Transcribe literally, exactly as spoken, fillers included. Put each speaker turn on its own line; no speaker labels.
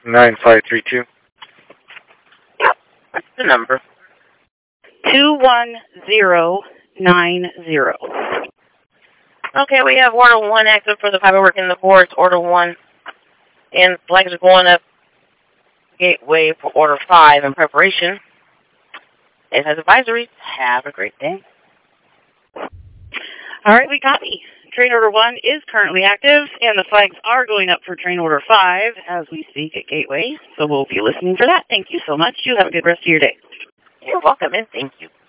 nine five three two.
Yep, that's the number.
two one zero nine zero.
Okay, we have order one active for the fiberwork in the boards, order one. And flags are going up gateway for order five in preparation. It has advisories. Have a great day.
All right, we copy. Train order one is currently active, and the flags are going up for train order five as we speak at Gateway. So we'll be listening for that. Thank you so much. You have a good rest of your day.
You're welcome, and thank you.